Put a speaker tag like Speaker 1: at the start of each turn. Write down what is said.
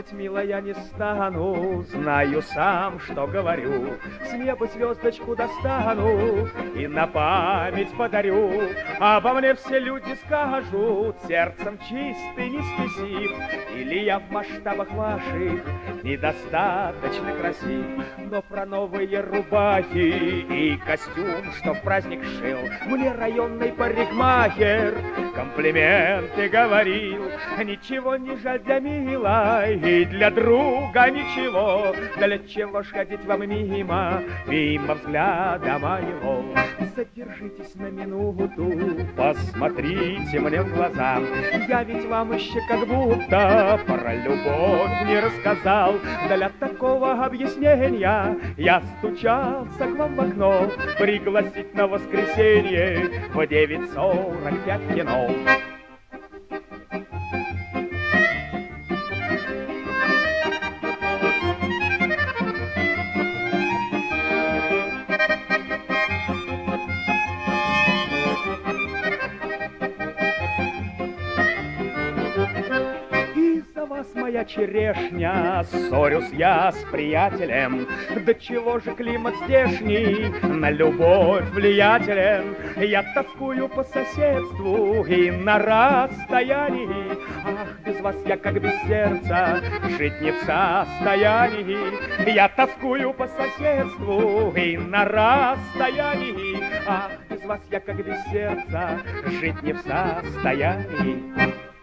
Speaker 1: плакать, милая, не стану, знаю сам, что говорю. С неба звездочку достану и на память подарю. Обо мне все люди скажут, сердцем чистый, не спесив. Или я в масштабах ваших недостаточно красив. Но про новые рубахи и костюм, что в праздник шил, мне районный парикмахер комплименты говорил. Ничего не жаль для милой и для друга ничего. Для чего ж ходить вам мимо взгляда моего? Задержитесь на минуту, посмотрите мне в глаза. Я ведь вам еще как будто про любовь не рассказал. Для такого объяснения я стучался к вам в окно, пригласить на воскресенье в 9:45 кино. Моя черешня, ссорюсь я с приятелем. Да чего же климат здешний на любовь влиятелен? Я тоскую по соседству и на расстоянии. Ах, без вас я как без сердца, жить не в состоянии. Я тоскую по соседству и на расстоянии. Ах, без вас я как без сердца, жить не в состоянии.